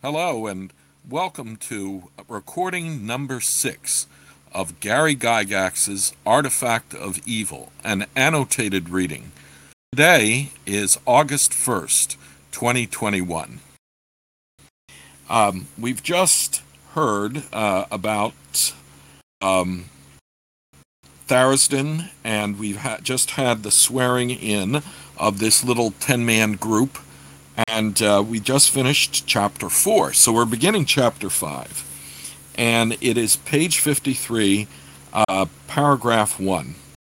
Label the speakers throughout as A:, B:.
A: Hello, and welcome to recording number 6 of Gary Gygax's Artifact of Evil, an annotated reading. Today is August 1st, 2021. We've just heard about Tharisden, and we've just had the swearing in of this little 10-man group. And we just finished chapter 4, so we're beginning chapter 5. And it is page 53, paragraph 1.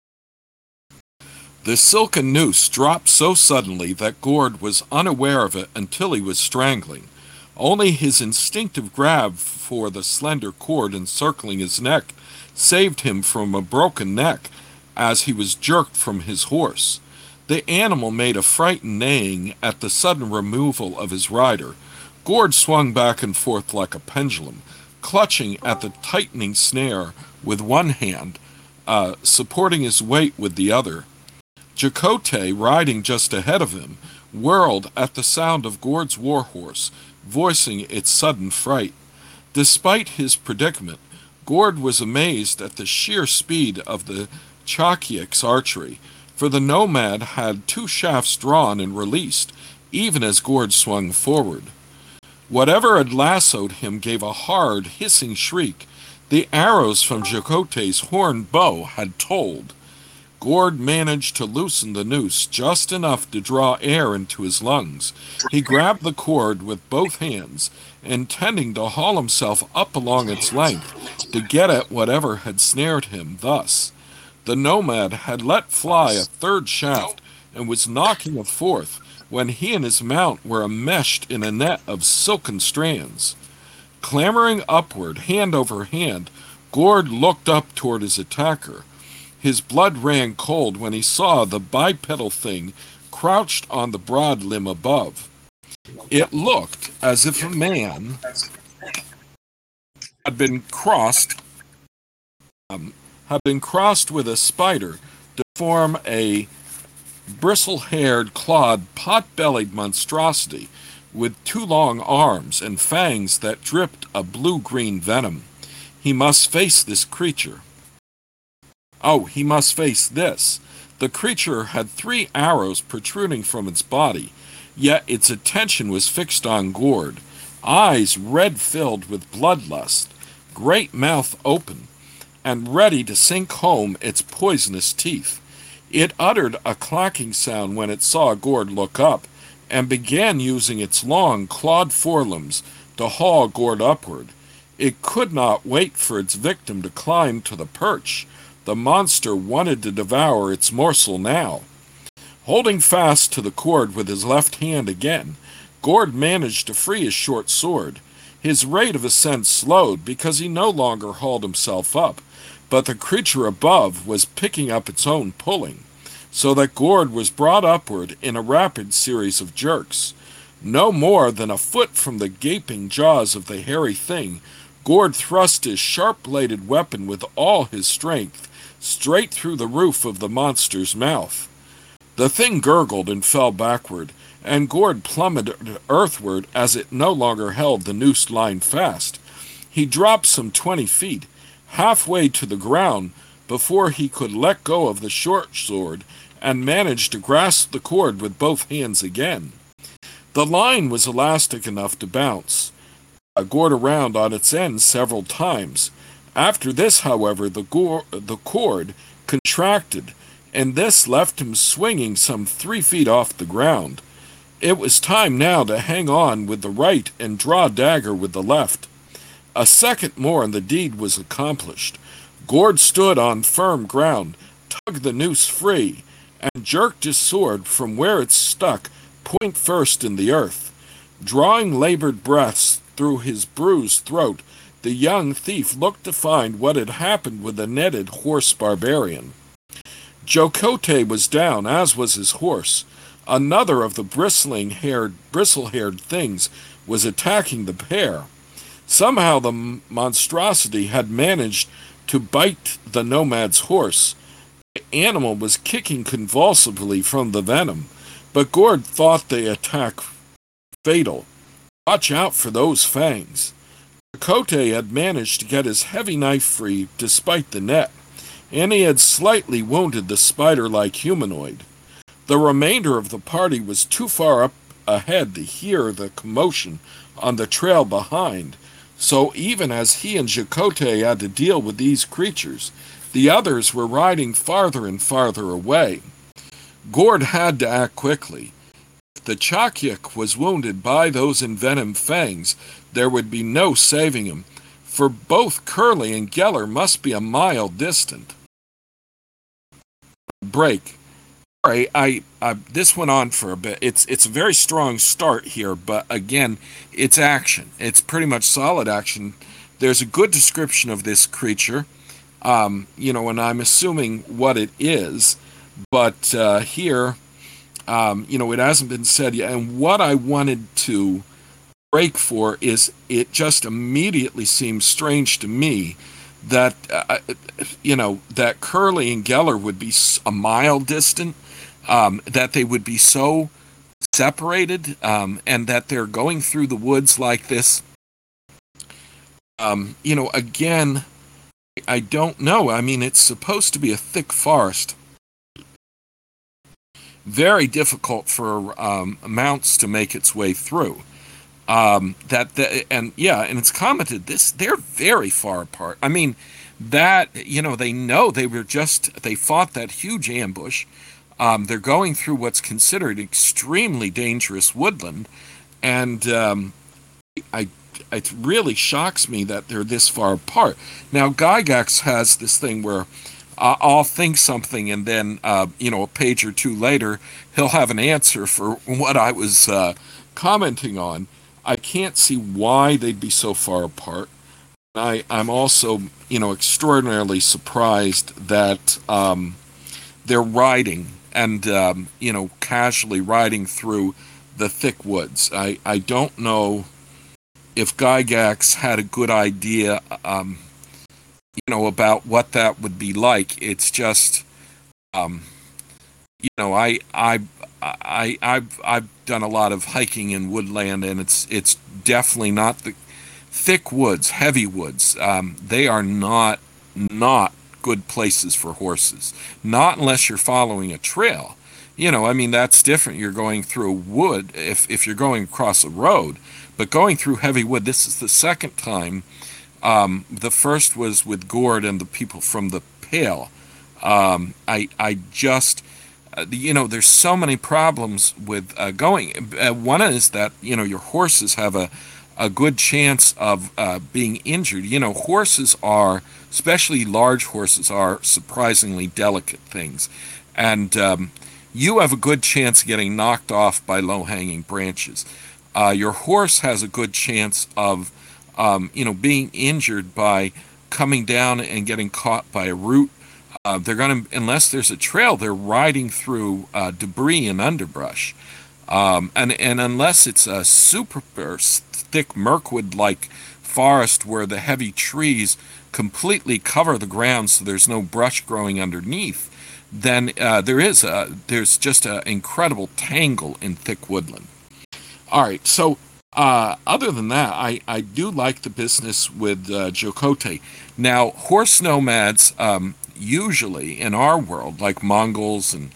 A: The silken noose dropped so suddenly that Gord was unaware of it until he was strangling. Only his instinctive grab for the slender cord encircling his neck saved him from a broken neck as he was jerked from his horse. The animal made a frightened neighing at the sudden removal of his rider. Gord swung back and forth like a pendulum, clutching at the tightening snare with one hand, supporting his weight with the other. Chakotay, riding just ahead of him, whirled at the sound of Gord's warhorse, voicing its sudden fright. Despite his predicament, Gord was amazed at the sheer speed of the Chakiak's archery, for the nomad had 2 shafts drawn and released, even as Gord swung forward. Whatever had lassoed him gave a hard, hissing shriek. The arrows from Chakotay's horned bow had told. Gord managed to loosen the noose just enough to draw air into his lungs. He grabbed the cord with both hands, intending to haul himself up along its length to get at whatever had snared him thus. The nomad had let fly a 3rd shaft and was knocking a 4th when he and his mount were enmeshed in a net of silken strands. Clambering upward, hand over hand, Gord looked up toward his attacker. His blood ran cold when he saw the bipedal thing crouched on the broad limb above. It looked as if a man had been crossed with a spider to form a bristle-haired, clawed, pot-bellied monstrosity with 2 long arms and fangs that dripped a blue-green venom. He must face this creature. Oh, he must face this. The creature had 3 arrows protruding from its body, yet its attention was fixed on Gord. Eyes red-filled with bloodlust, great mouth open, and ready to sink home its poisonous teeth. It uttered a clacking sound when it saw Gord look up, and began using its long, clawed forelimbs to haul Gord upward. It could not wait for its victim to climb to the perch. The monster wanted to devour its morsel now. Holding fast to the cord with his left hand again, Gord managed to free his short sword. His rate of ascent slowed because he no longer hauled himself up, but the creature above was picking up its own pulling, so that Gord was brought upward in a rapid series of jerks. No more than a foot from the gaping jaws of the hairy thing, Gord thrust his sharp-bladed weapon with all his strength straight through the roof of the monster's mouth. The thing gurgled and fell backward, and Gord plummeted earthward as it no longer held the noosed line fast. He dropped some 20 feet, halfway to the ground, before he could let go of the short sword and managed to grasp the cord with both hands again. The line was elastic enough to bounce Gord around on its end several times. After this, however, the cord contracted, and this left him swinging some 3 feet off the ground. It was time now to hang on with the right and draw dagger with the left. A second more and the deed was accomplished. Gord stood on firm ground, tugged the noose free, and jerked his sword from where it stuck point first in the earth. Drawing labored breaths through his bruised throat, the young thief looked to find what had happened with the netted horse barbarian. Chakotay was down, as was his horse. Another of the bristle-haired things was attacking the pair. Somehow the monstrosity had managed to bite the nomad's horse. The animal was kicking convulsively from the venom, but Gord thought the attack fatal. Watch out for those fangs. Chakotay had managed to get his heavy knife free despite the net, and he had slightly wounded the spider-like humanoid. The remainder of the party was too far up ahead to hear the commotion on the trail behind, so even as he and Chakotay had to deal with these creatures, the others were riding farther and farther away. Gord had to act quickly. If the Chakyak was wounded by those envenomed fangs, there would be no saving him, for both Curly and Geller must be a mile distant. Break. All right, this went on for a bit. It's a very strong start here, but again, it's action. It's pretty much solid action. There's a good description of this creature, and I'm assuming what it is, but here, it hasn't been said yet. And what I wanted to break for is it just immediately seems strange to me that, that Curly and Geller would be a mile distant, that they would be so separated, and that they're going through the woods like this. Again, I don't know. I mean, it's supposed to be a thick forest. Very difficult for mounts to make its way through. And it's commented they're very far apart. I mean, they know they fought that huge ambush. They're going through what's considered extremely dangerous woodland, and it really shocks me that they're this far apart. Now, Gygax has this thing where I'll think something, and then a page or two later, he'll have an answer for what I was commenting on. I can't see why they'd be so far apart. I'm also, extraordinarily surprised that they're riding and, casually riding through the thick woods. I don't know if Gygax had a good idea, about what that would be like. It's just, I've done a lot of hiking in woodland, and it's definitely not the thick woods, heavy woods. They are not good places for horses. Not unless you're following a trail. That's different. You're going through a wood if you're going across a road, but going through heavy wood. This is the second time. The first was with Gord and the people from the Pale. I just, there's so many problems with going. One is that, your horses have a good chance of being injured. Horses are, especially large horses, are surprisingly delicate things. And you have a good chance of getting knocked off by low-hanging branches. Your horse has a good chance of being injured by coming down and getting caught by a root. They're going to, unless there's a trail, they're riding through debris and underbrush. And unless it's a super thick Mirkwood-like forest where the heavy trees completely cover the ground so there's no brush growing underneath, then there's just an incredible tangle in thick woodland. All right, so other than that, I do like the business with Chakotay. Now, horse nomads, usually in our world, like Mongols and,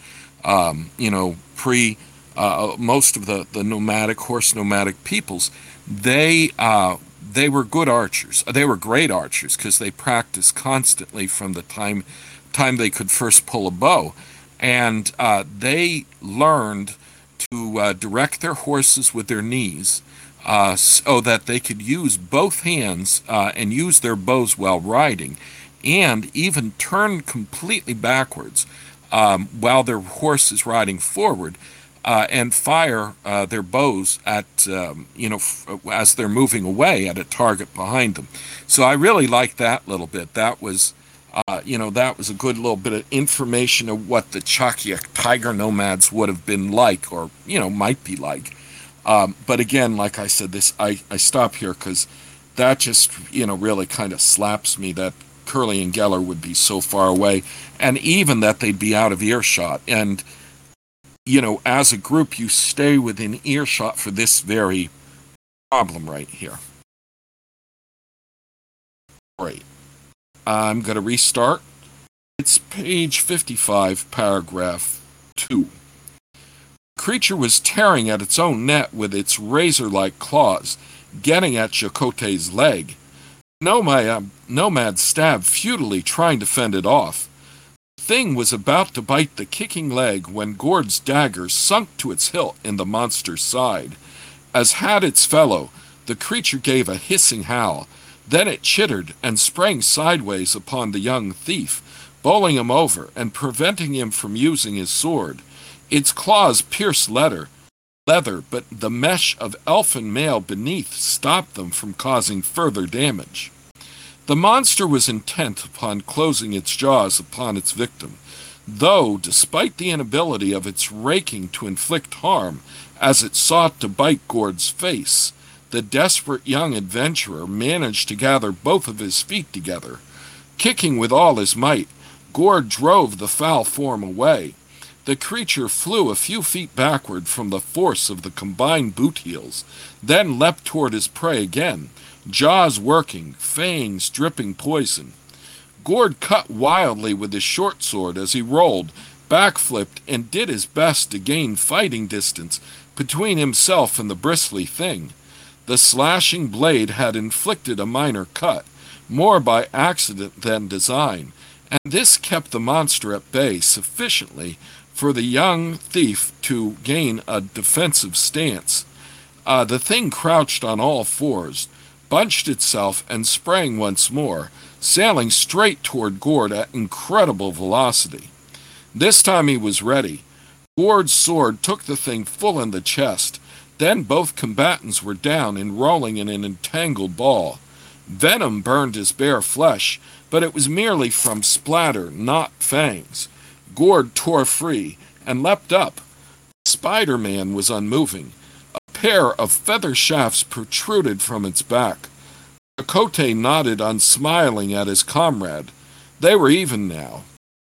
A: most of the horse nomadic peoples, they were good archers. They were great archers because they practiced constantly from the time they could first pull a bow. And they learned to direct their horses with their knees, so that they could use both hands and use their bows while riding, and even turn completely backwards while their horse is riding forward, and fire their bows at, as they're moving away at a target behind them. So I really like that little bit. That was, that was a good little bit of information of what the Chakyak tiger nomads would have been like, or, might be like. But again, like I said, I stop here because that just, really kind of slaps me that Curly and Geller would be so far away, and even that they'd be out of earshot. And, as a group, you stay within earshot for this very problem right here. Great. I'm going to restart. It's page 55, paragraph 2. The creature was tearing at its own net with its razor-like claws, getting at Chakotay's leg. Nomad stabbed futilely, trying to fend it off. The thing was about to bite the kicking leg when Gord's dagger sunk to its hilt in the monster's side. As had its fellow, the creature gave a hissing howl. Then it chittered and sprang sideways upon the young thief, bowling him over and preventing him from using his sword. Its claws pierced leather, but the mesh of elfin mail beneath stopped them from causing further damage. The monster was intent upon closing its jaws upon its victim, though, despite the inability of its raking to inflict harm, as it sought to bite Gord's face, the desperate young adventurer managed to gather both of his feet together. Kicking with all his might, Gord drove the foul form away. The creature flew a few feet backward from the force of the combined boot heels, then leapt toward his prey again, jaws working, fangs dripping poison. Gord cut wildly with his short sword as he rolled, backflipped, and did his best to gain fighting distance between himself and the bristly thing. The slashing blade had inflicted a minor cut, more by accident than design, and this kept the monster at bay sufficiently for the young thief to gain a defensive stance. The thing crouched on all fours, bunched itself, and sprang once more, sailing straight toward Gord at incredible velocity. This time he was ready. Gord's sword took the thing full in the chest. Then both combatants were down and rolling in an entangled ball. Venom burned his bare flesh, but it was merely from splatter, not fangs. Gord tore free and leapt up. Spider-Man was unmoving. A pair of feather shafts protruded from its back. Chakotay nodded unsmiling at his comrade. They were even now.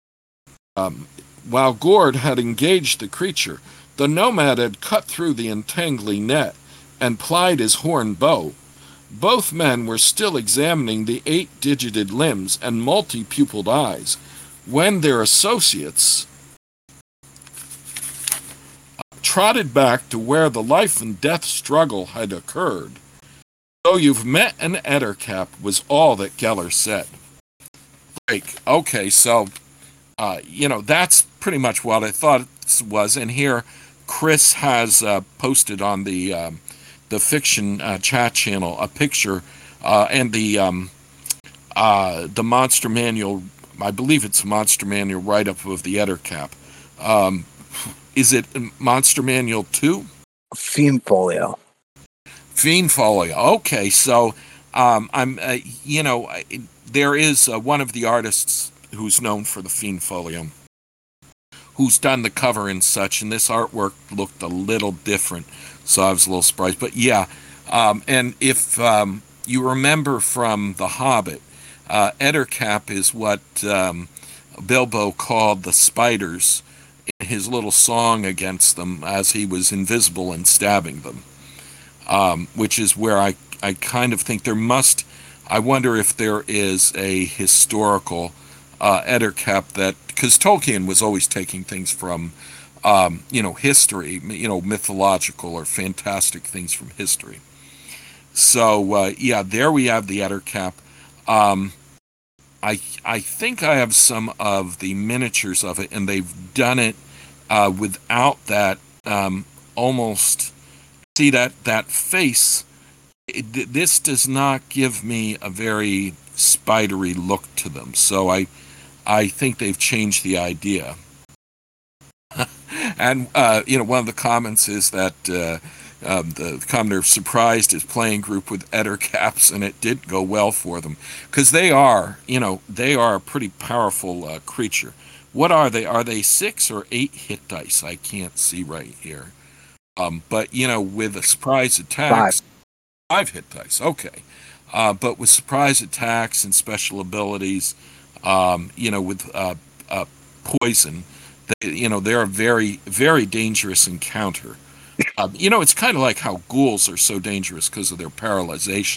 A: While Gord had engaged the creature, the nomad had cut through the entangling net and plied his horn bow. Both men were still examining the 8-digited limbs and multi-pupiled eyes when their associates trotted back to where the life and death struggle had occurred. "So you've met an Ettercap," was all that Geller said. Break. Okay, so, that's pretty much what I thought it was. And here, Chris has posted on the fiction chat channel a picture and the Monster Manual. I believe it's a Monster Manual write-up of the Ettercap. Is it Monster Manual 2?
B: Fiend Folio.
A: Fiend Folio. Okay, so there is one of the artists who's known for the Fiend Folio, who's done the cover and such, and this artwork looked a little different, so I was a little surprised. But yeah, and if you remember from The Hobbit, Ettercap is what Bilbo called the spiders in his little song against them as he was invisible and stabbing them, which is where I kind of think I wonder if there is a historical Ettercap that, because Tolkien was always taking things from, history, mythological or fantastic things from history. So, there we have the Ettercap. I think I have some of the miniatures of it, and they've done it without that almost. See that face. This does not give me a very spidery look to them, so I think they've changed the idea. And one of the comments is that the Commoner surprised his playing group with Ettercaps, and it did go well for them, because they are a pretty powerful creature. What are they? Are they 6 or 8 hit dice? I can't see right here. But with a surprise attacks, 5 hit dice. Okay, but with surprise attacks and special abilities, with poison, they're a very, very dangerous encounter. It's kind of like how ghouls are so dangerous because of their paralyzation.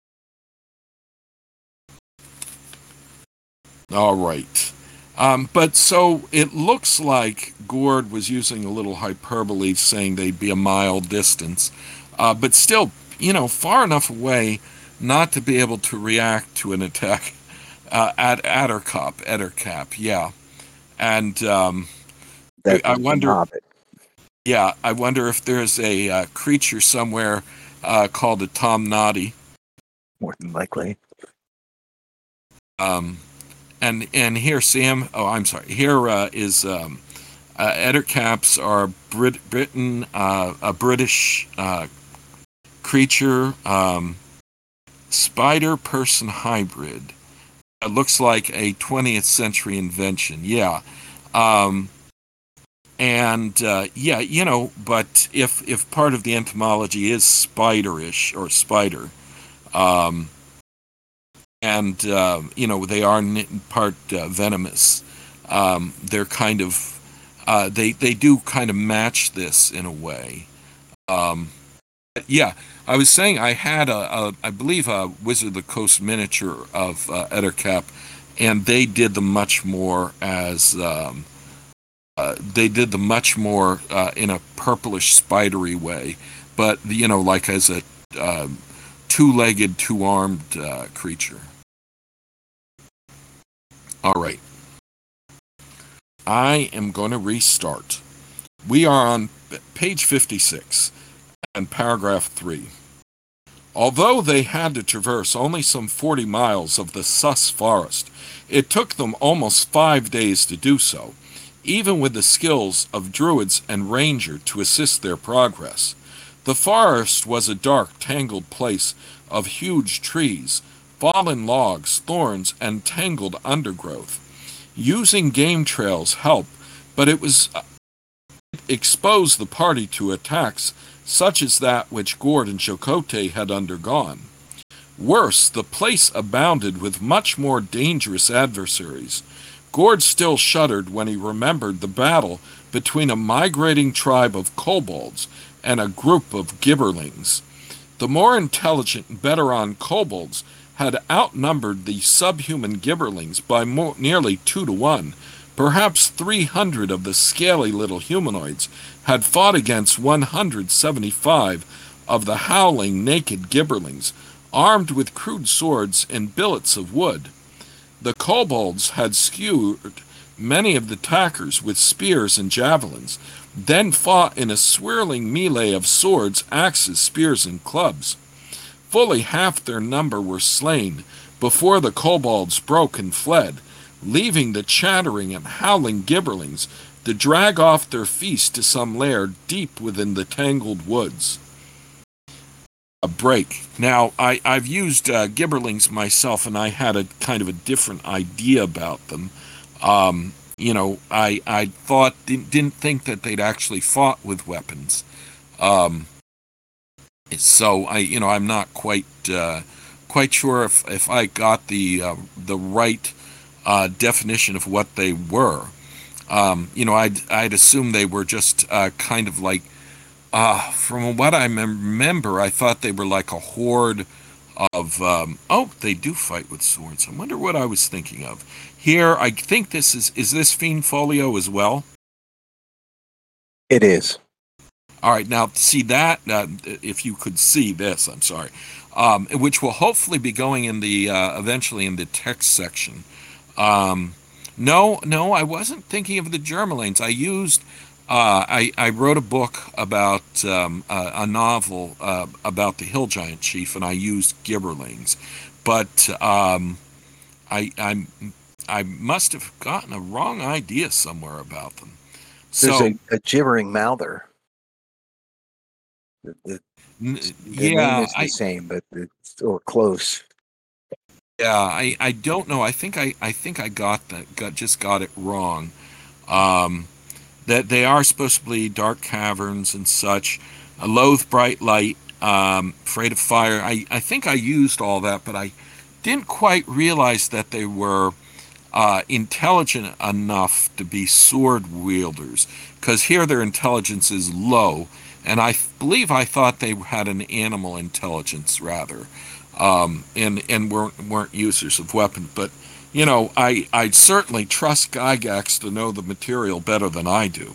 A: All right. But so it looks like Gord was using a little hyperbole, saying they'd be a mile distance, but still, far enough away not to be able to react to an attack at Ettercap, yeah. And I
B: Definitely the
A: wonder,
B: Hobbit,
A: yeah, I wonder if there's a creature somewhere called a Tom Noddy.
B: more than likely.
A: Um, and here, Sam. Oh, I'm sorry. Here is Ettercaps are Britain, a British creature, spider person hybrid. It looks like a 20th century invention. Yeah. Um, and yeah, but if part of the entomology is spiderish or spider, um, and they are part venomous, they're kind of they do kind of match this in a way. Um, yeah, I was saying I had I believe a Wizard of the Coast miniature of Ettercap, and they did the much more in a purplish spidery way, but like as a two-legged, two-armed creature. All right, I am going to restart. We are on page 56 and paragraph 3. Although they had to traverse only some 40 miles of the Sus forest, it took them almost 5 days to do so, even with the skills of druids and ranger to assist their progress. The forest was a dark, tangled place of huge trees, fallen logs, thorns, and tangled undergrowth. Using game trails helped, but it was exposed the party to attacks such as that which Gord and Chakotay had undergone. Worse, the place abounded with much more dangerous adversaries. Gord still shuddered when he remembered the battle between a migrating tribe of kobolds and a group of gibberlings. The more intelligent and better on kobolds had outnumbered the subhuman gibberlings by nearly 2 to 1. Perhaps 300 of the scaly little humanoids had fought against 175 of the howling naked gibberlings, armed with crude swords and billets of wood. The kobolds had skewered many of the attackers with spears and javelins, then fought in a swirling melee of swords, axes, spears, and clubs. Fully half their number were slain before the kobolds broke and fled, leaving the chattering and howling gibberlings to drag off their feast to some lair deep within the tangled woods. A break. Now, I've used gibberlings myself, and I had a kind of a different idea about them. I thought didn't think that they'd actually fought with weapons. Um, so I'm not quite sure if I got the right definition of what they were. I'd assume they were just kind of like, from what I remember, I thought they were like a horde of. Oh, they do fight with swords. I wonder what I was thinking of. Here, I think is this Fiend Folio as well?
B: It is.
A: All right, now see that, if you could see this, I'm sorry, which will hopefully be going in the eventually in the text section. Um, no, I wasn't thinking of the Germalanes. I wrote a book about a novel about the Hill Giant Chief, and I used Gibberlings, but I must have gotten a wrong idea somewhere about them.
B: There's
A: So
B: a gibbering mouther. The name
A: yeah,
B: is the same, but it's or close.
A: I don't know. I think I got it wrong. Um, that they are supposed to be dark caverns and such. Loathe bright light, afraid of fire. I think I used all that, but I didn't quite realize that they were intelligent enough to be sword wielders. Because here their intelligence is low, and believe I thought they had an animal intelligence rather, and weren't users of weapons. But I'd certainly trust Gygax to know the material better than I do.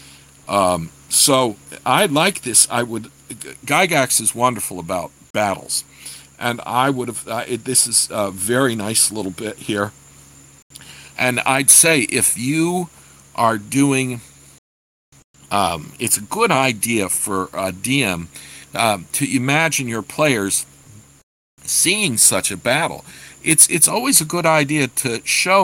A: So I like this. Gygax is wonderful about battles, and I would have. This is a very nice little bit here, and I'd say if you are doing, it's a good idea for a DM to imagine your players seeing such a battle. It's always a good idea to show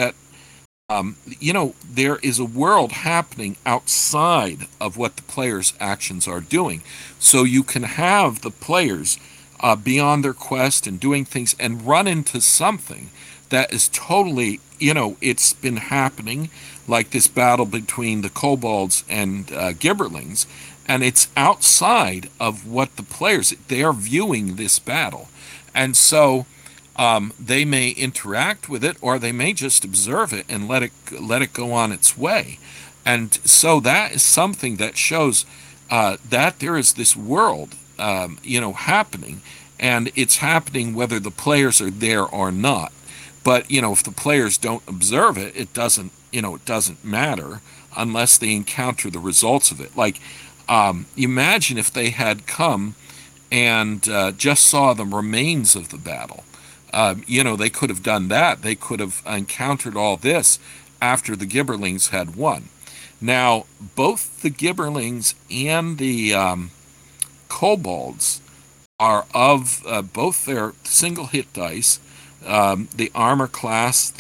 A: that there is a world happening outside of what the players' actions are doing. So you can have the players be on their quest and doing things and run into something that is totally, it's been happening, like this battle between the kobolds and gibberlings, and it's outside of what the players, they are viewing this battle. And so they may interact with it, or they may just observe it and let it go on its way. And so that is something that shows that there is this world, happening, and it's happening whether the players are there or not. But if the players don't observe it, it doesn't matter unless they encounter the results of it. Like, imagine if they had come and just saw the remains of the battle. They could have done that. They could have encountered all this after the Gibberlings had won. Now, both the Gibberlings and the kobolds are of both their single hit dice. The armor class,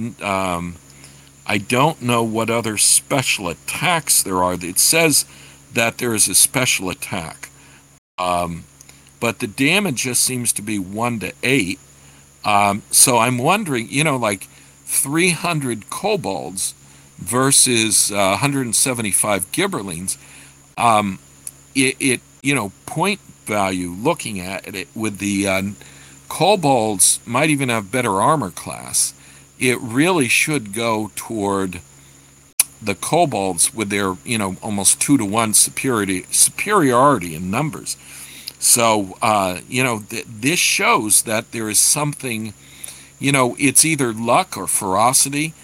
A: I don't know what other special attacks there are. It says that there is a special attack. But the damage just seems to be 1 to 8. So I'm wondering, like 300 kobolds versus 175 gibberlings, point value looking at it with the kobolds might even have better armor class. It really should go toward the kobolds with their, almost 2-to-1 superiority in numbers. So, this shows that there is something, it's either luck or ferocity.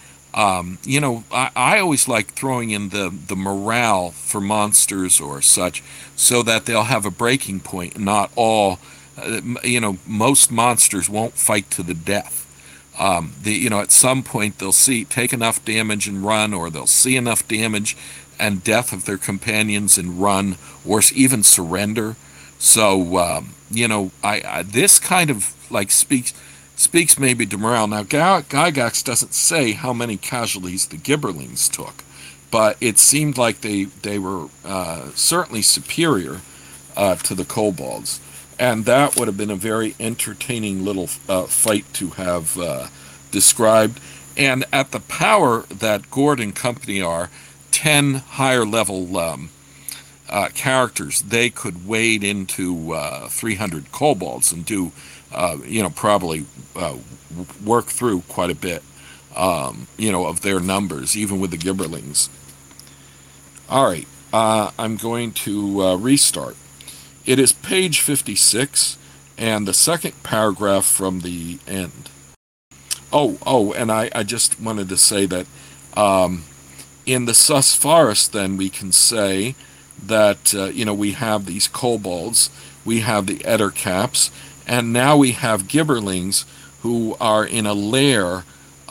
A: I always like throwing in the morale for monsters or such so that they'll have a breaking point. Not all, most monsters won't fight to the death. At some point they'll take enough damage and run, or they'll see enough damage and death of their companions and run, or even surrender. So, this kind of speaks maybe to morale. Now, Gygax doesn't say how many casualties the Gibberlings took, but it seemed like they were certainly superior to the kobolds. And that would have been a very entertaining little fight to have described. And at the power that Gord and company are, 10 higher level characters, they could wade into 300 kobolds and do, probably work through quite a bit, of their numbers, even with the Gibberlings. All right, I'm going to restart. It is page 56, and the second paragraph from the end. And I just wanted to say that in the Sus Forest, then, we can say that, we have these kobolds, we have the Ettercaps, and now we have Gibberlings who are in a lair,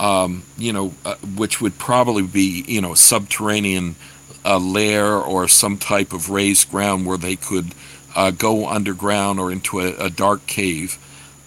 A: which would probably be, subterranean lair or some type of raised ground where they could go underground or into a dark cave.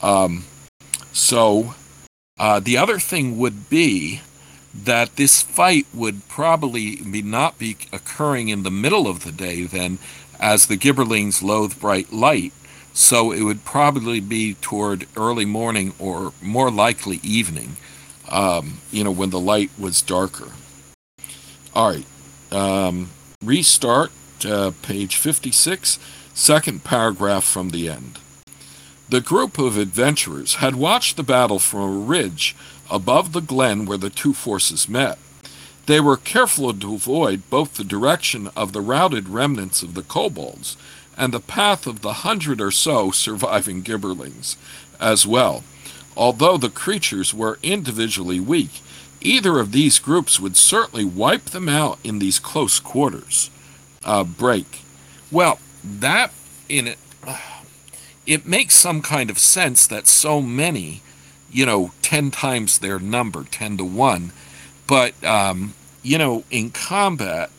A: So the other thing would be that this fight would probably not be occurring in the middle of the day then, as the Gibberlings loathe bright light. So it would probably be toward early morning, or more likely evening, when the light was darker. All right, restart, page 56, second paragraph from the end. The group of adventurers had watched the battle from a ridge above the glen where the two forces met. They were careful to avoid both the direction of the routed remnants of the kobolds and the path of the 100 or so surviving gibberlings as well. Although the creatures were individually weak, either of these groups would certainly wipe them out in these close quarters. Break. Well, that in it, it makes some kind of sense that so many, 10 times their number, 10 to 1, but, in combat,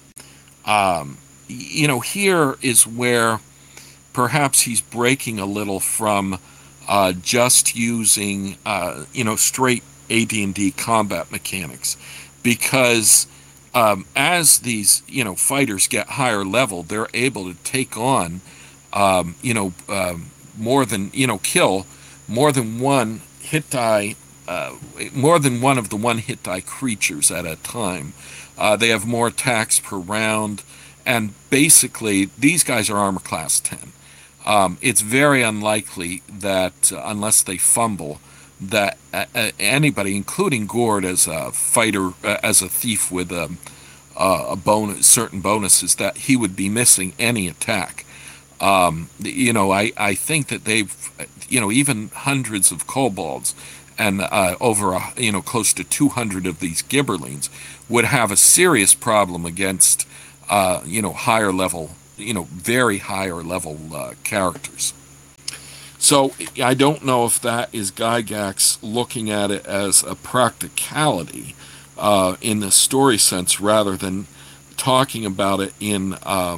A: here is where perhaps he's breaking a little from just using, straight AD&D combat mechanics, because as these, fighters get higher level, they're able to take on, more than, kill more than one hit die, more than one of the one hit die creatures at a time. They have more attacks per round, and basically these guys are armor class 10. It's very unlikely that, unless they fumble, that anybody, including Gord as a fighter, as a thief with a bonus, certain bonuses, that he would be missing any attack. I think that they've, even hundreds of kobolds and over, close to 200 of these gibberlings would have a serious problem against, higher level, very higher level characters. So I don't know if that is Gygax looking at it as a practicality in the story sense, rather than talking about it in,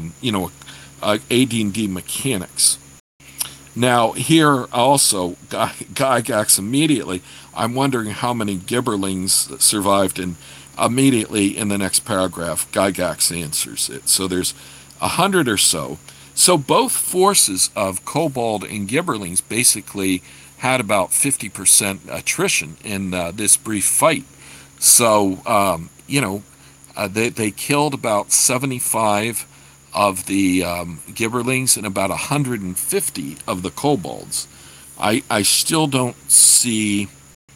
A: AD&D mechanics. Now, here also, Gygax immediately, I'm wondering how many gibberlings survived, and immediately in the next paragraph, Gygax answers it. So there's 100 or so. So both forces of kobold and gibberlings basically had about 50% attrition in this brief fight. So, they killed about 75 of the gibberlings and about 150 of the kobolds. I still don't see,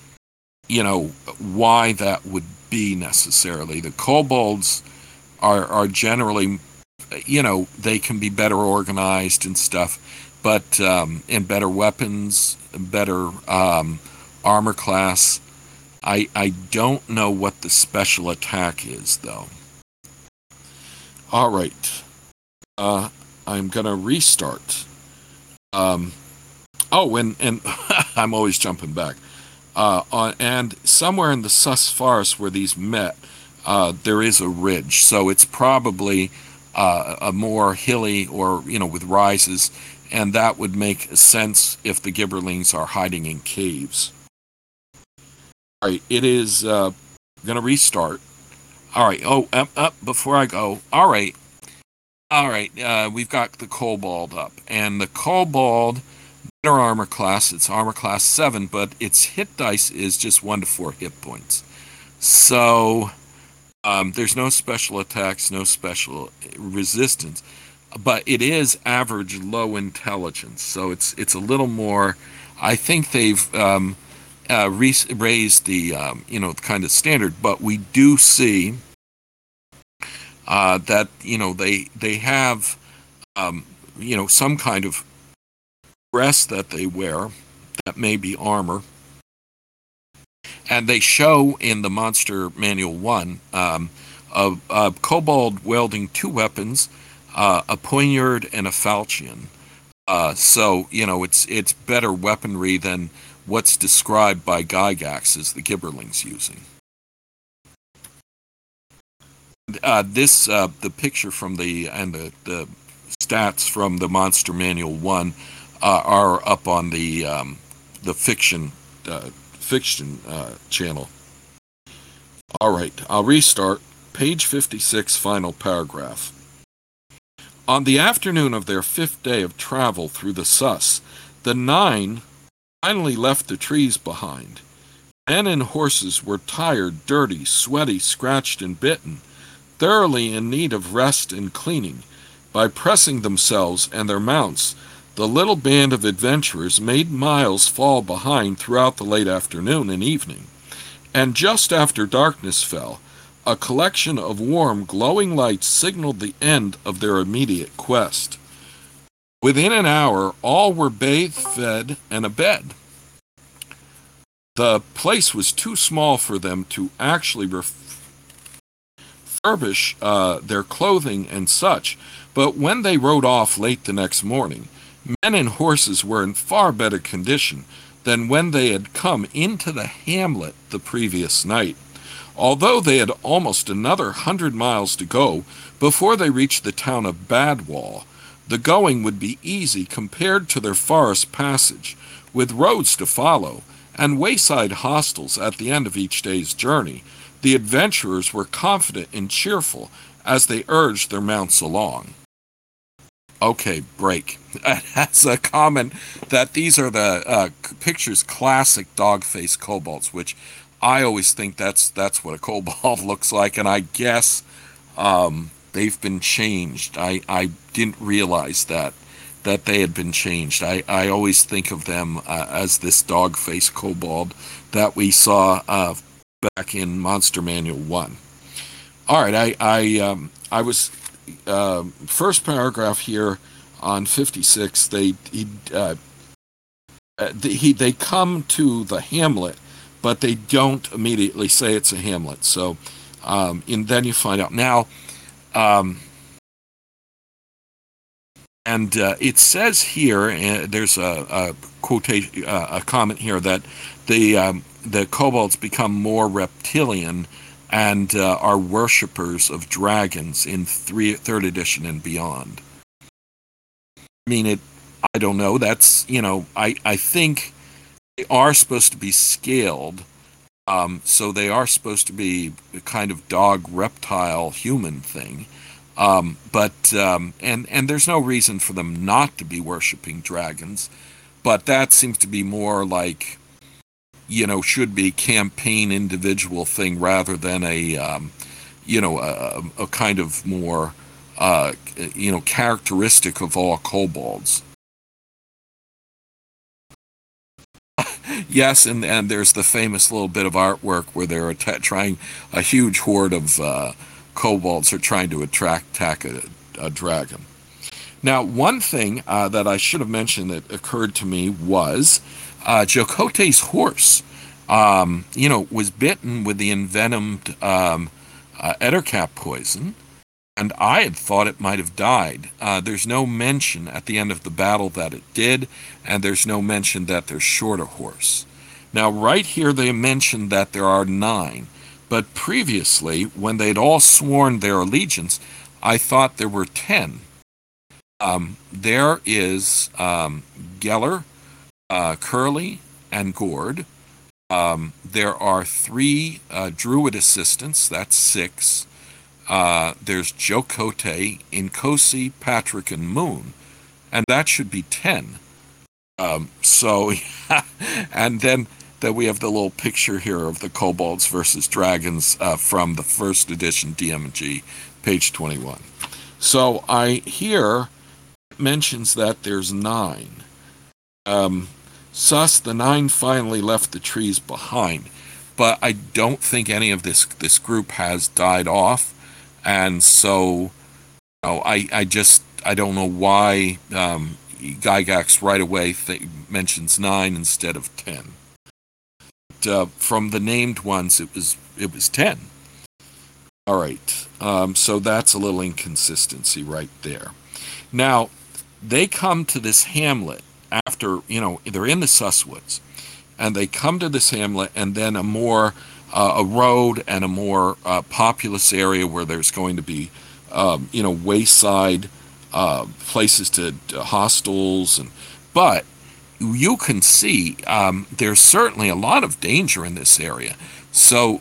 A: why that would be necessarily. The kobolds are generally, they can be better organized and stuff, but and better weapons, better armor class. I don't know what the special attack is, though. All right. I'm going to restart. And I'm always jumping back. And somewhere in the Sus Forest where these met, there is a ridge. So it's probably a more hilly, or, with rises. And that would make sense if the gibberlings are hiding in caves. All right, it is going to restart. All right, before I go, all right, we've got the kobold up. And the kobold, better armor class, it's armor class 7, but its hit dice is just 1 to 4 hit points. So there's no special attacks, no special resistance, but it is average low intelligence. So it's a little more. I think they've raised the kind of standard, but we do see that they have some kind of dress that they wear that may be armor, and they show in the Monster Manual 1 a kobold wielding 2 weapons, a poignard and a falchion. So it's better weaponry than what's described by Gygax as the gibberlings using. The picture from the stats from the Monster Manual 1 are up on the fiction channel. All right, I'll restart. Page 56, final paragraph. On the afternoon of their 5th day of travel through the Sus, the 9 finally left the trees behind. Men and horses were tired, dirty, sweaty, scratched, and bitten, thoroughly in need of rest and cleaning. By pressing themselves and their mounts, the little band of adventurers made miles fall behind throughout the late afternoon and evening. And just after darkness fell, A collection of warm, glowing lights signaled the end of their immediate quest. Within an hour, all were bathed, fed, and abed. The place was too small for them to actually refurbish their clothing and such, but when they rode off late the next morning, men and horses were in far better condition than when they had come into the hamlet the previous night. Although they had almost another 100 miles to go before they reached the town of Badwall, the going would be easy compared to their forest passage, with roads to follow, and wayside hostels at the end of each day's journey. The adventurers were confident and cheerful as they urged their mounts along. Okay, break. That's a comment that these are the picture's classic dog-faced kobolds, which I always think that's what a kobold looks like, and I guess they've been changed. I didn't realize that they had been changed. I always think of them as this dog-faced kobold that we saw back in Monster Manual 1. All right, I was first paragraph here on 56. They come to the hamlet, but they don't immediately say it's a hamlet. So, and then you find out now. And it says here, there's a quotation, a comment here that the kobolds become more reptilian and are worshippers of dragons in third edition and beyond. I mean, I don't know. That's, I think they are supposed to be scaled. So they are supposed to be a kind of dog, reptile, human thing. But there's no reason for them not to be worshiping dragons. But that seems to be more like, should be campaign individual thing rather than a kind of more, characteristic of all kobolds. Yes, and there's the famous little bit of artwork where they're trying, a huge horde of kobolds are trying to attack a dragon. Now, one thing that I should have mentioned that occurred to me was Jokote's horse, was bitten with the envenomed ettercap poison, and I had thought it might have died. There's no mention at the end of the battle that it did, and there's no mention that they're short a horse. Now, right here they mentioned that there are 9, but previously, when they'd all sworn their allegiance, I thought there were 10. There is Geller, Curly, and Gord. There are 3 druid assistants, that's 6. There's Jokote, Inkosi, Patrick, and Moon, and that should be 10. And then we have the little picture here of the kobolds versus dragons from the first edition DMG, page 21. So here mentions that there's 9. Thus, the 9 finally left the trees behind, but I don't think any of this group has died off, and so I don't know why Gygax right away mentions 9 instead of 10. But, from the named ones, it was 10. All right, so that's a little inconsistency right there. Now, they come to this hamlet after, they're in the Susswoods, and they come to this hamlet, and then a road and a more populous area where there's going to be, wayside places to hostels, but you can see there's certainly a lot of danger in this area. So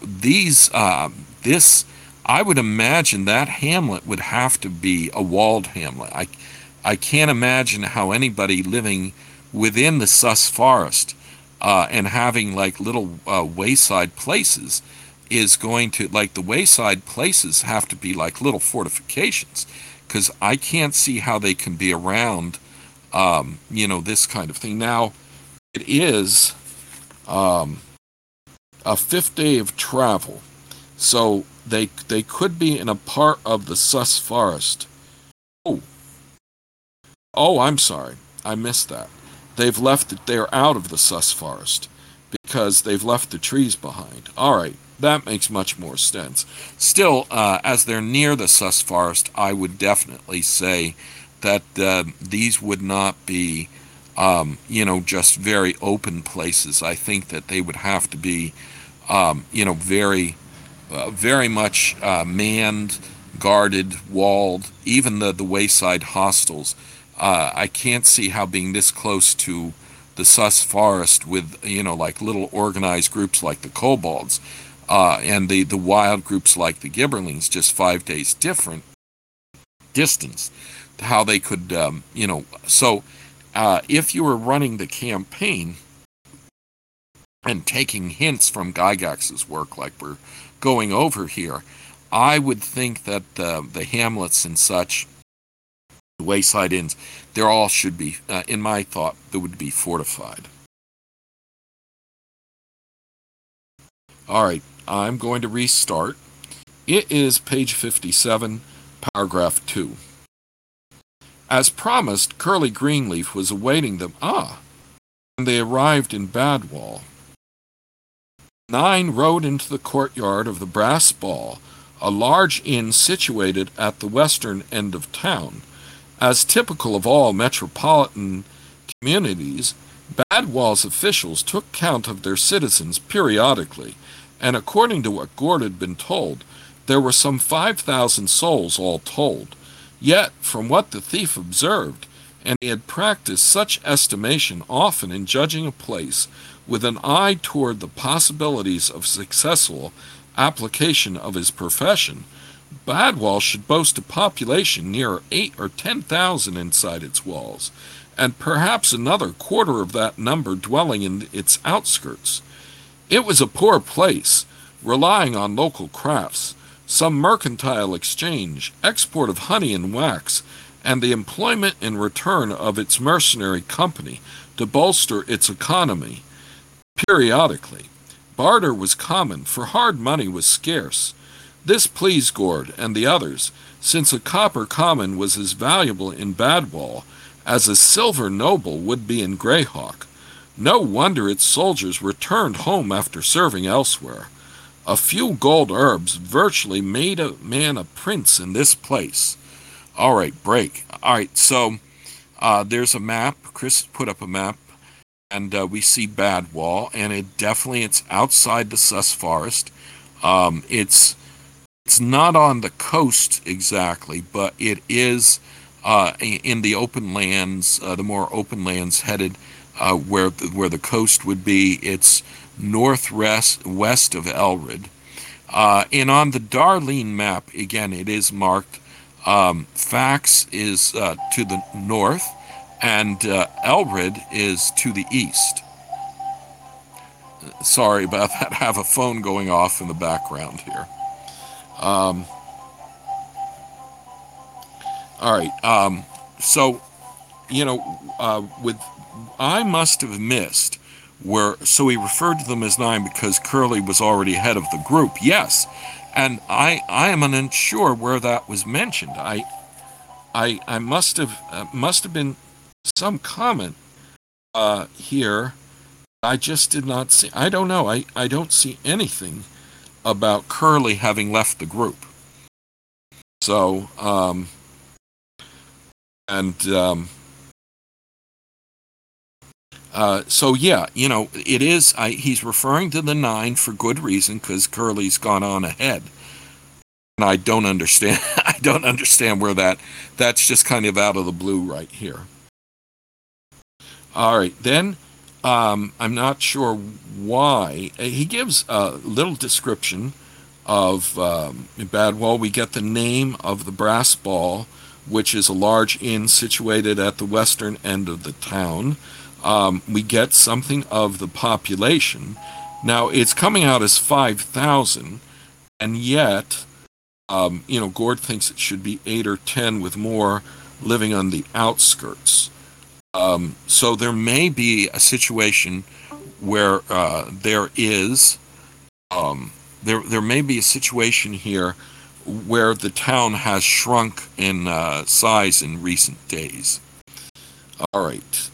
A: I would imagine that hamlet would have to be a walled hamlet. I can't imagine how anybody living within the Suss Forest and having like little wayside places is going to, like, the wayside places have to be like little fortifications, because I can't see how they can be around this kind of thing. Now, it is a 5th day of travel, so They could be in a part of the Sus Forest. Oh, I'm sorry. I missed that. They've left it. They're out of the Sus Forest because they've left the trees behind. All right, that makes much more sense. Still, as they're near the Sus Forest, I would definitely say that these would not be, just very open places. I think that they would have to be, very much manned, guarded, walled. Even the wayside hostels. I can't see how being this close to the Sus Forest with like little organized groups like the Kobolds and the wild groups like the Gibberlings, just 5 days different distance, how they could So if you were running the campaign and taking hints from Gygax's work, like we're going over here, I would think that the hamlets and such, the wayside inns, they all should be, in my thought, they would be fortified. All right, I'm going to restart. It is page 57, paragraph 2. As promised, Curly Greenleaf was awaiting them. When they arrived in Badwall, 9 rode into the courtyard of the Brass Ball, a large inn situated at the western end of town. As typical of all metropolitan communities, Badwall's officials took count of their citizens periodically, and according to what Gord had been told, there were some 5,000 souls all told. Yet, from what the thief observed, and he had practiced such estimation often in judging a place with an eye toward the possibilities of successful application of his profession, Badwall should boast a population near 8 or 10,000 inside its walls, and perhaps another quarter of that number dwelling in its outskirts. It was a poor place, relying on local crafts, some mercantile exchange, export of honey and wax, and the employment in return of its mercenary company to bolster its economy. Periodically, barter was common, for hard money was scarce. This pleased Gord and the others, since a copper common was as valuable in Badwall as a silver noble would be in Greyhawk. No wonder its soldiers returned home after serving elsewhere. A few gold herbs virtually made a man a prince in this place. All right, break. All right, so there's a map. Chris put up a map, and we see Badwall, and it's outside the Sus Forest. It's not on the coast exactly, but it is in the open lands, the more open lands headed where the coast would be. It's northwest of Elred. And on the Darlene map, again, it is marked. Fax is to the north, and Elred is to the east. Sorry about that. I have a phone going off in the background here. All right. So, with I must have missed so he referred to them as 9 because Curly was already head of the group. Yes, and I am unsure where that was mentioned. I must have been some comment here. I just did not see. I don't know. I don't see anything about Curly having left the group. So, so yeah, it is. He's referring to the 9 for good reason, because Curly's gone on ahead, and I don't understand. I don't understand where that's just kind of out of the blue right here. All right, then I'm not sure why he gives a little description of Badwall. We get the name of the Brass Ball, which is a large inn situated at the western end of the town. We get something of the population. Now, it's coming out as 5,000, and yet, Gord thinks it should be 8 or 10 with more living on the outskirts. So there may be a situation where there is there may be a situation here where the town has shrunk in size in recent days. All right.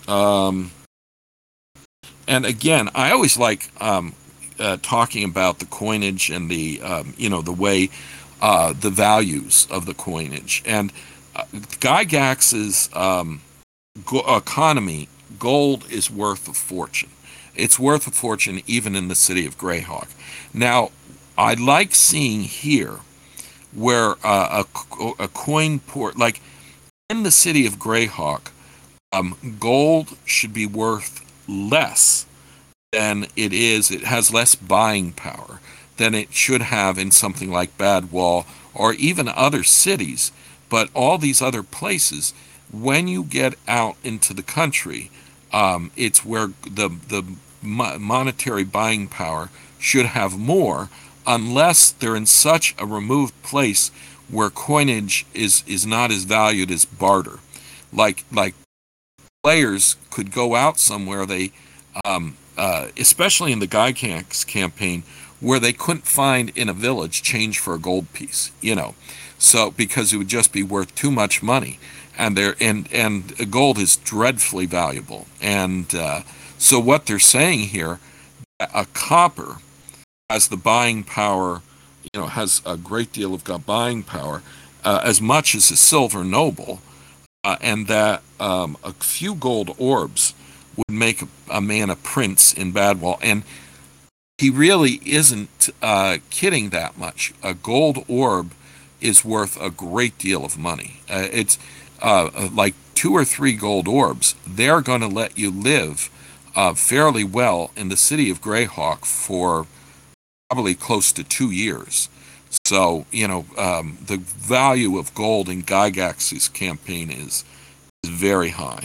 A: And again, I always like talking about the coinage and the the way the values of the coinage. And Gygax's economy, gold is worth a fortune. It's worth a fortune even in the city of Greyhawk. Now, I like seeing here where a coin port, like in the city of Greyhawk, gold should be worth less than it is. It has less buying power than it should have in something like Badwall or even other cities. But all these other places, when you get out into the country, it's where the monetary buying power should have more, unless they're in such a removed place where coinage is not as valued as barter. Like players could go out somewhere, especially in the Gygax campaign, where they couldn't find in a village change for a gold piece, so because it would just be worth too much money, and gold is dreadfully valuable, and so what they're saying here, a copper has the buying power, has a great deal of buying power, as much as a silver noble, and that a few gold orbs would make a man a prince in Badwall. And he really isn't kidding that much. A gold orb is worth a great deal of money. It's like 2 or 3 gold orbs. They're going to let you live fairly well in the city of Greyhawk for probably close to 2 years. So, the value of gold in Gygax's campaign is very high.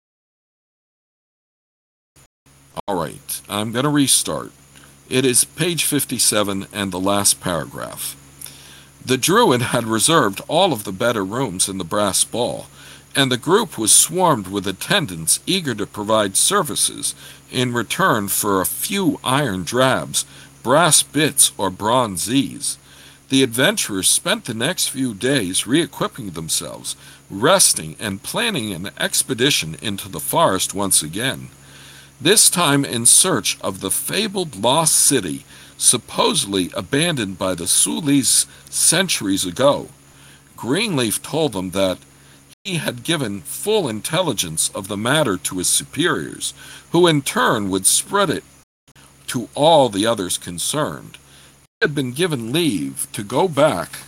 A: All right, I'm going to restart. It is page 57 and the last paragraph. The Druid had reserved all of the better rooms in the brass ball, and the group was swarmed with attendants eager to provide services in return for a few iron drabs, brass bits, or bronze Z's. The adventurers spent the next few days re-equipping themselves, resting, and planning an expedition into the forest once again, this time in search of the fabled lost city supposedly abandoned by the Sulis centuries ago. Greenleaf told them that he had given full intelligence of the matter to his superiors, who in turn would spread it to all the others concerned. He had been given leave to go back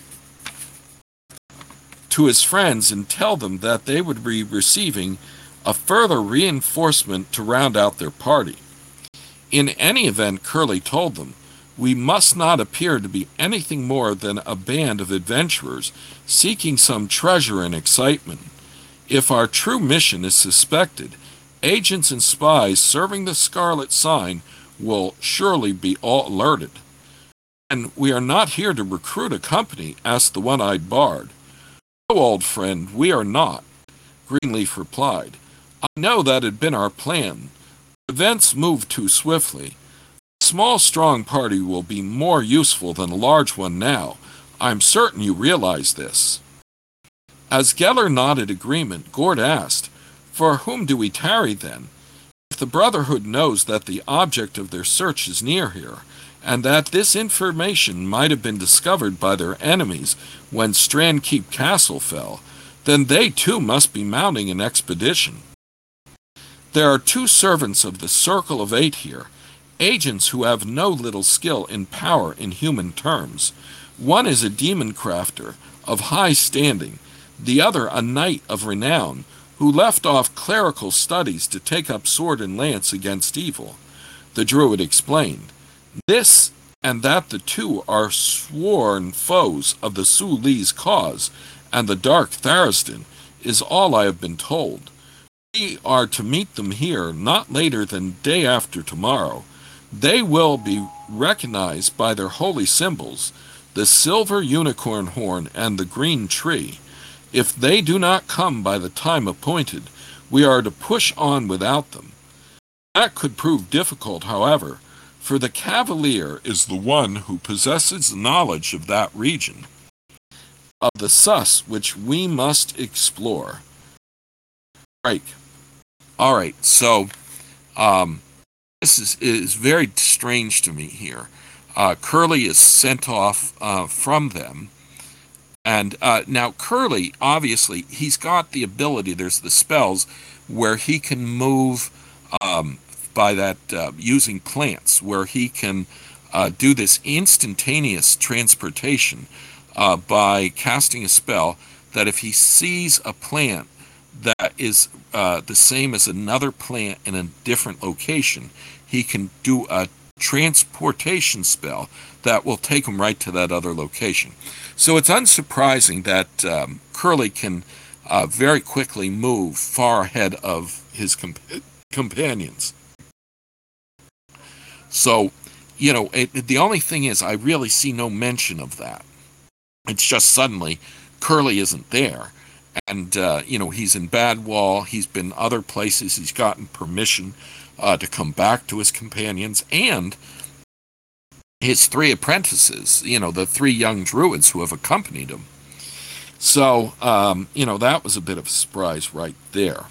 A: to his friends and tell them that they would be receiving a further reinforcement to round out their party. In any event, Curly told them, we must not appear to be anything more than a band of adventurers seeking some treasure and excitement. If our true mission is suspected, agents and spies serving the Scarlet Sign will surely be all alerted. And we are not here to recruit a company, asked the one-eyed bard. No, old friend, we are not, Greenleaf replied. I know that had been our plan. Events move too swiftly. A small, strong party will be more useful than a large one now. I'm certain you realize this. As Geller nodded agreement, Gord asked, for whom do we tarry then? If the Brotherhood knows that the object of their search is near here, and that this information might have been discovered by their enemies when Strandkeep Castle fell, then they too must be mounting an expedition. There are 2 servants of the Circle of 8 here, agents who have no little skill in power in human terms. One is a demon crafter of high standing, the other a knight of renown, who left off clerical studies to take up sword and lance against evil. The Druid explained, this and that the 2 are sworn foes of the Sulis cause, and the Dark Tharistan is all I have been told. We are to meet them here not later than day after tomorrow. They will be recognized by their holy symbols, the silver unicorn horn and the green tree. If they do not come by the time appointed, we are to push on without them. That could prove difficult, however, For the cavalier is the one who possesses knowledge of that region, of the sus which we must explore. Right. All right, so this is very strange to me here. Curly is sent off from them. And now Curly, obviously, he's got the ability, there's the spells where he can move by that using plants, where he can do this instantaneous transportation by casting a spell that if he sees a plant that is the same as another plant in a different location, he can do a transportation spell that will take him right to that other location. So it's unsurprising that Curly can very quickly move far ahead of his companions. So, the only thing is I really see no mention of that. It's just suddenly Curly isn't there. And, he's in Badwall, he's been other places, he's gotten permission to come back to his companions, and his 3 apprentices, the 3 young druids who have accompanied him. So, that was a bit of a surprise right there.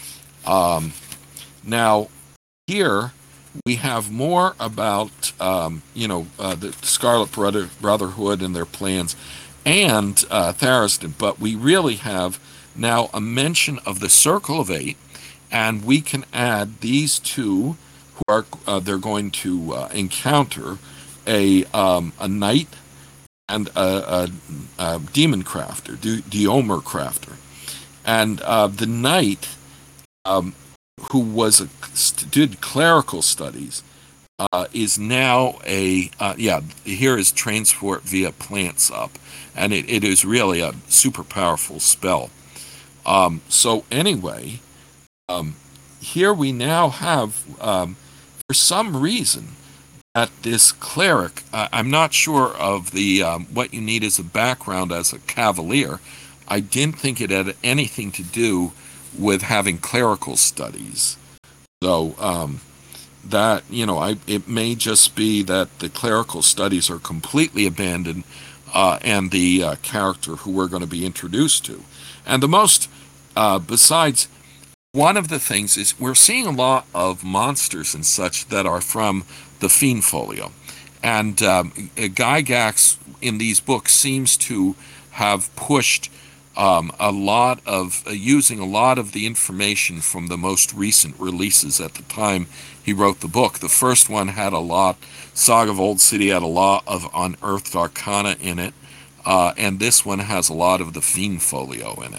A: Now, here we have more about, the Scarlet Brotherhood and their plans, and Tharasdan, but we really have now a mention of the Circle of 8, and we can add these 2 who are they're going to encounter a knight and a demon crafter, Deomer crafter, and the knight who did clerical studies is now here is transport via plants up, and it is really a super powerful spell. So anyway, here we now have, for some reason, that this cleric, I'm not sure of the what you need as a background as a cavalier. I didn't think it had anything to do with having clerical studies. So that, it may just be that the clerical studies are completely abandoned and the character who we're going to be introduced to. And the most, besides, one of the things is we're seeing a lot of monsters and such that are from the Fiend Folio. And Gygax in these books seems to have pushed a lot of, using a lot of the information from the most recent releases at the time he wrote the book. The first one had a lot, Saga of Old City had a lot of Unearthed Arcana in it, and this one has a lot of the Fiend Folio in it.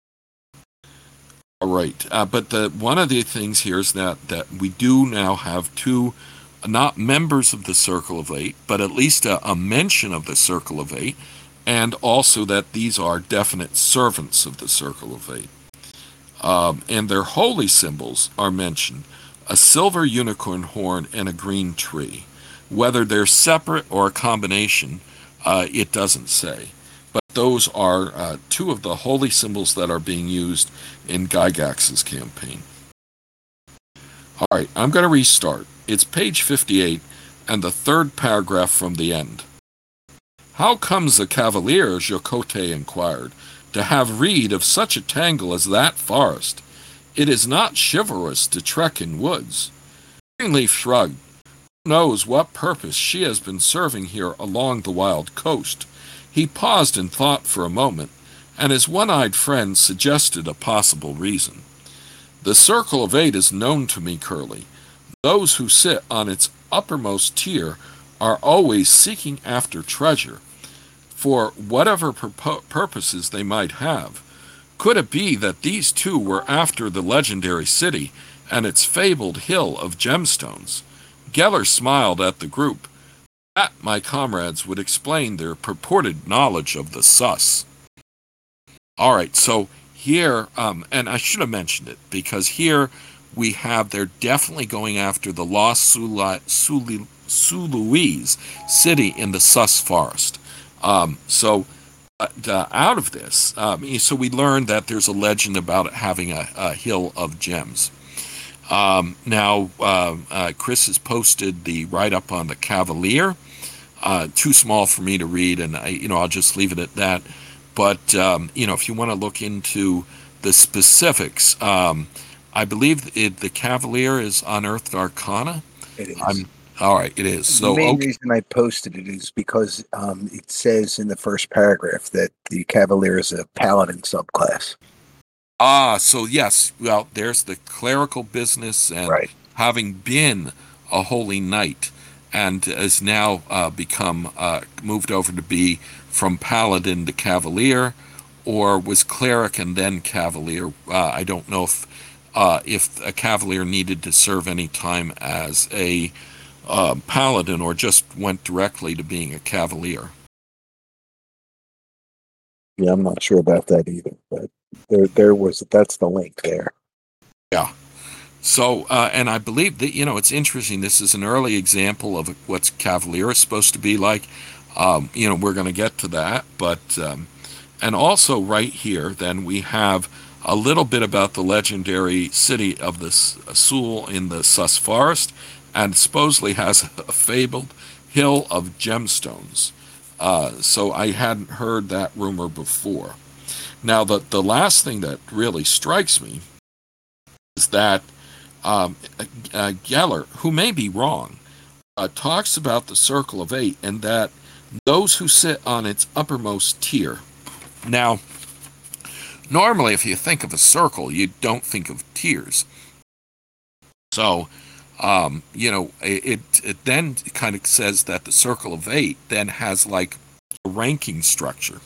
A: All right, but one of the things here is that we do now have 2, not members of the Circle of 8, but at least a mention of the Circle of 8, and also that these are definite servants of the Circle of 8. And their holy symbols are mentioned, a silver unicorn horn and a green tree. Whether they're separate or a combination, it doesn't say. But those are 2 of the holy symbols that are being used in Gygax's campaign. All right, I'm going to restart. It's page 58 and the 3rd paragraph from the end. How comes the cavalier, Jocote inquired, to have rede of such a tangle as that forest? It is not chivalrous to trek in woods. Greenleaf shrugged. Who knows what purpose she has been serving here along the wild coast? He paused in thought for a moment, and his one-eyed friend suggested a possible reason. The Circle of 8 is known to me, Curly. Those who sit on its uppermost tier are always seeking after treasure, for whatever purposes they might have. Could it be that these 2 were after the legendary city and its fabled hill of gemstones? Geller smiled at the group. That, my comrades, would explain their purported knowledge of the sus. All right, so here, and I should have mentioned it, because here we have, they're definitely going after the Lost Suluise city in the sus forest. So out of this, so we learned that there's a legend about it having a hill of gems. Chris has posted the write-up on the Cavalier. Too small for me to read, and I'll just leave it at that. But if you want to look into the specifics, I believe the Cavalier is Unearthed Arcana.
B: It is.
A: I'm all right. It is.
B: The
A: So
B: main
A: okay.
B: reason I posted it is because it says in the first paragraph that the Cavalier is a paladin subclass.
A: So yes. Well, there's the clerical business, and
B: Right.
A: having been a holy knight, and has now become moved over to be from paladin to cavalier, or was cleric and then cavalier. I don't know if a cavalier needed to serve any time as a paladin or just went directly to being a cavalier.
B: Yeah, I'm not sure about that either, but that's the link there.
A: Yeah. So, and I believe that, it's interesting. This is an early example of what Cavalier is supposed to be like. We're going to get to that. And also right here, then we have a little bit about the legendary city of the Sul in the Sus Forest, and supposedly has a fabled hill of gemstones. So I hadn't heard that rumor before. Now, the last thing that really strikes me is that um, Geller, who may be wrong, talks about the circle of eight and that those who sit on its uppermost tier. Now, normally, if you think of a circle, you don't think of tiers. So, it then kind of says that the circle of eight then has like a ranking structure,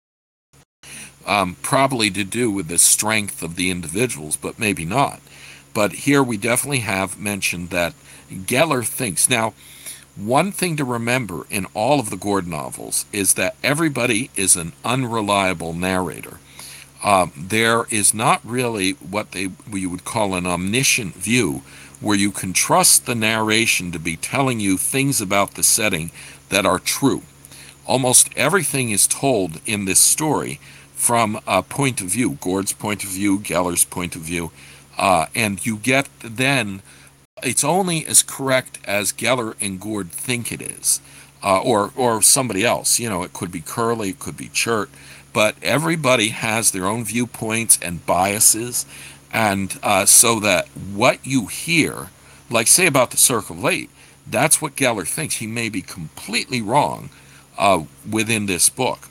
A: probably to do with the strength of the individuals, but maybe not. But here we definitely have mentioned that Geller thinks. Now, one thing to remember in all of the Gord novels is that everybody is an unreliable narrator. There is not really what you would call an omniscient view, where you can trust the narration to be telling you things about the setting that are true. Almost everything is told in this story from a point of view, Gord's point of view, Geller's point of view, and you get then it's only as correct as Geller and Gord think it is, or somebody else. It could be Curly, it could be Chert, but everybody has their own viewpoints and biases, and so that what you hear, like say about the Circle of Eight, that's what Geller thinks. He may be completely wrong within this book.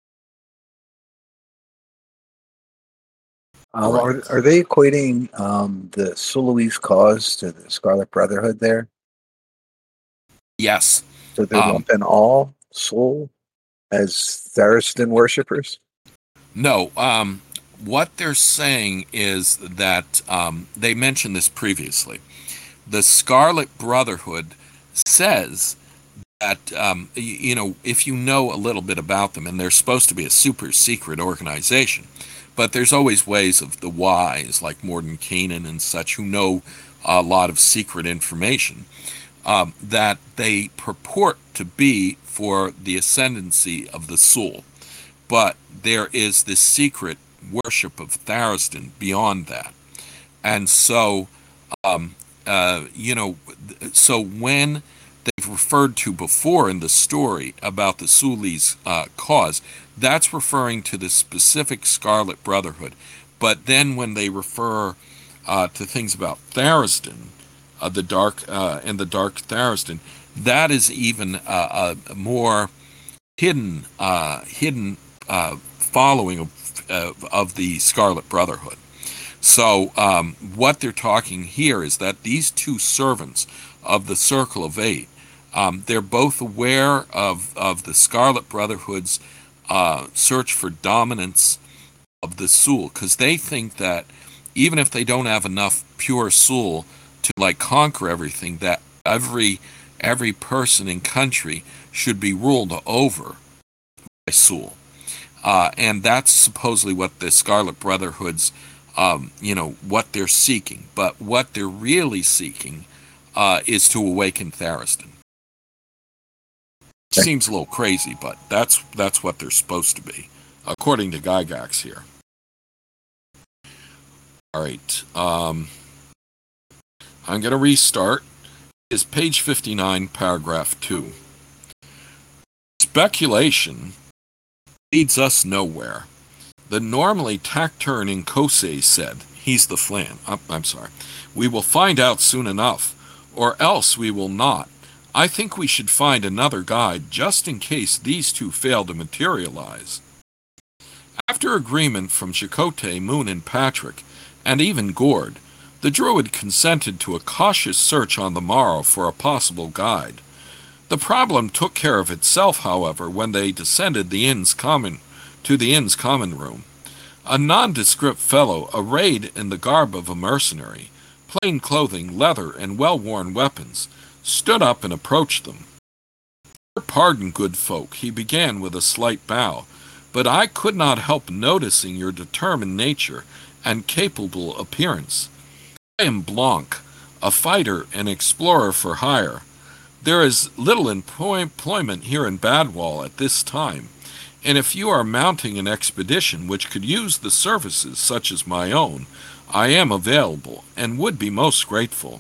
A: All right.
B: Are they equating the Sului's cause to the Scarlet Brotherhood there?
A: Yes.
B: So they're
A: Um,
B: lumping all Sul as Tharistan worshippers?
A: no. What they're saying is that they mentioned this previously. The Scarlet Brotherhood says that if you know a little bit about them, and they're supposed to be a super secret organization, but there's always ways of the wise, like Mordenkainen and such, who know a lot of secret information, that they purport to be for the ascendancy of the soul. But there is this secret worship of Tharistan beyond that. And so, um, uh, you know, so when they've referred to before in the story about the Suli's cause, that's referring to the specific Scarlet Brotherhood. But then when they refer to things about Tharistan, the dark and the dark Tharistan, that is even a more hidden following of the Scarlet Brotherhood. So what they're talking here is that these two servants of the Circle of Eight, they're both aware of the Scarlet Brotherhood's search for dominance of the Sul, because they think that even if they don't have enough pure Sul to like conquer everything, that every person and country should be ruled over by Sul. And that's supposedly what the Scarlet Brotherhood's, what they're seeking. But what they're really seeking is to awaken Tharistan. Seems a little crazy, but that's what they're supposed to be, according to Gygax here. All right. I'm going to restart. Is page 59, paragraph 2. Speculation leads us nowhere. The normally taciturn Kosei said, he's the flan. I'm sorry. We will find out soon enough, or else we will not. I think we should find another guide just in case these two fail to materialize. After agreement from Chakotay, Moon, and Patrick, and even Gord, the Druid consented to a cautious search on the morrow for a possible guide. The problem took care of itself, however, when they descended to the inn's common room. A nondescript fellow, arrayed in the garb of a mercenary, plain clothing, leather, and well-worn weapons, stood up and approached them. "Pardon, good folk," he began with a slight bow, "but I could not help noticing your determined nature and capable appearance. I am Blanc, a fighter and explorer for hire. There is little employment here in Badwall at this time, and if you are mounting an expedition which could use the services such as my own, I am available, and would be most grateful."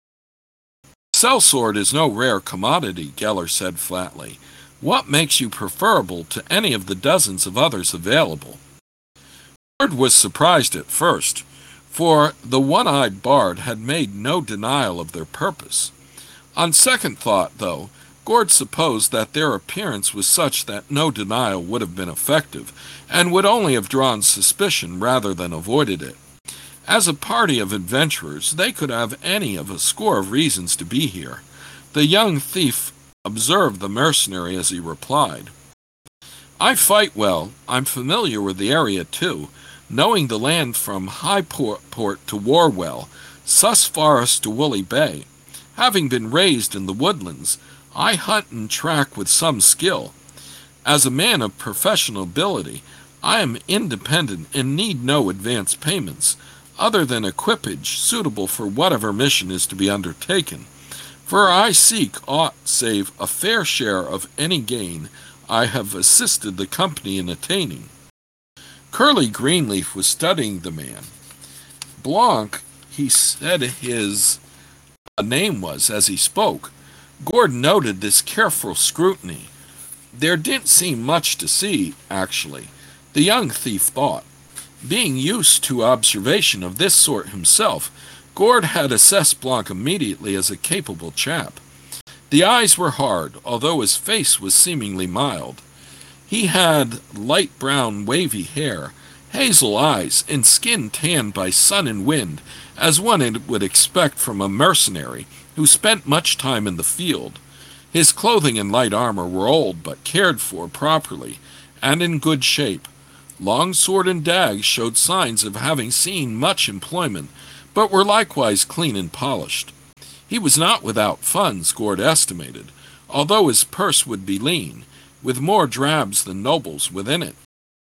A: "Sellsword is no rare commodity," Geller said flatly. "What makes you preferable to any of the dozens of others available?" Gord was surprised at first, for the one-eyed bard had made no denial of their purpose. On second thought, though, Gord supposed that their appearance was such that no denial would have been effective, and would only have drawn suspicion rather than avoided it. As a party of adventurers, they could have any of a score of reasons to be here. The young thief observed the mercenary as he replied, "I fight well. I'm familiar with the area, too, knowing the land from Highport to Warwell, Sus Forest to Woolly Bay. Having been raised in the woodlands, I hunt and track with some skill. As a man of professional ability, I am independent and need no advance payments, other than equipage suitable for whatever mission is to be undertaken, for I seek aught save a fair share of any gain I have assisted the company in attaining." Curly Greenleaf was studying the man. Blanc, he said his name was, as he spoke. Gordon noted this careful scrutiny. There didn't seem much to see, actually, the young thief thought. Being used to observation of this sort himself, Gord had assessed Blanc immediately as a capable chap. The eyes were hard, although his face was seemingly mild. He had light brown wavy hair, hazel eyes, and skin tanned by sun and wind, as one would expect from a mercenary who spent much time in the field. His clothing and light armor were old but cared for properly, and in good shape. Long sword and dags showed signs of having seen much employment, but were likewise clean and polished. He was not without funds, Gord estimated, although his purse would be lean, with more drabs than nobles within it.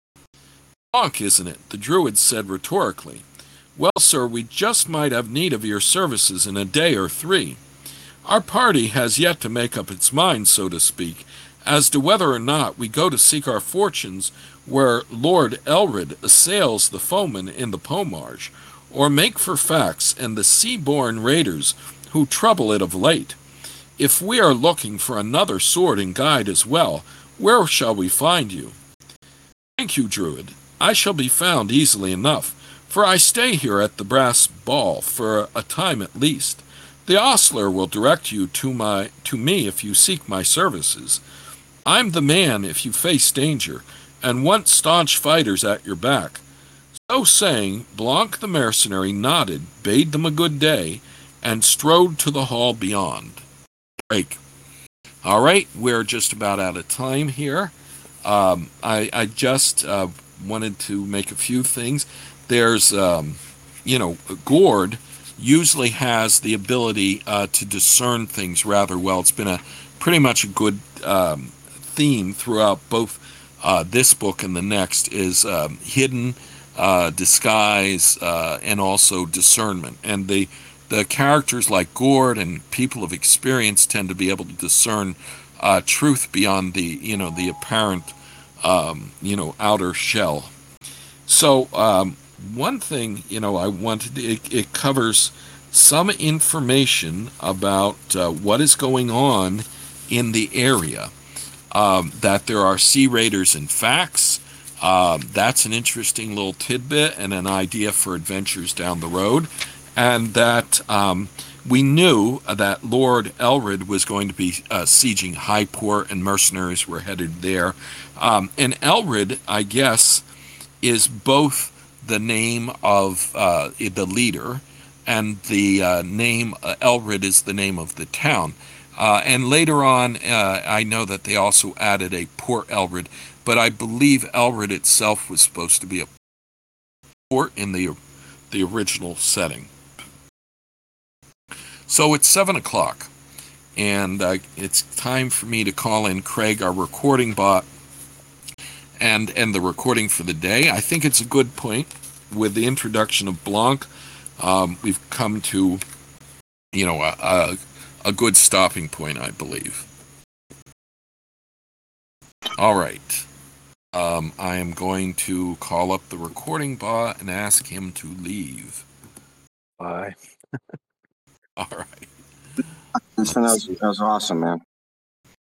A: "Blanc, isn't it?" the Druid said rhetorically. "Well, sir, we just might have need of your services in a day or 3. Our party has yet to make up its mind, so to speak, as to whether or not we go to seek our fortunes where Lord Elred assails the foemen in the Pomarge, or make for Fax and the sea-born raiders who trouble it of late. If we are looking for another sword and guide as well, where shall we find you?" "Thank you, Druid. I shall be found easily enough, for I stay here at the brass ball for a time at least. The ostler will direct you to me if you seek my services. I'm the man if you face danger, and want staunch fighters at your back." So saying, Blanc the mercenary nodded, bade them a good day, and strode to the hall beyond. Break. All right, we're just about out of time here. I just wanted to make a few things. There's, Gord usually has the ability to discern things rather well. It's been pretty much a good theme throughout both this book and the next is hidden, disguise, and also discernment. And the characters like Gord and people of experience tend to be able to discern truth beyond the apparent outer shell. So one thing I wanted, it covers some information about what is going on in the area. That there are sea raiders in Fax. That's an interesting little tidbit and an idea for adventures down the road. And that we knew that Lord Elred was going to be sieging Highport, and mercenaries were headed there. And Elred, I guess, is both the name of the leader, and the name Elred is the name of the town. And later on, I know that they also added a Port Elred, but I believe Elred itself was supposed to be a port in the original setting. So it's 7 o'clock, and it's time for me to call in Craig, our recording bot, and end the recording for the day. I think it's a good point. With the introduction of Blanc, we've come to, a good stopping point, I believe. All right. I am going to call up the recording bot and ask him to leave.
B: Bye.
A: All right.
C: That was awesome, man.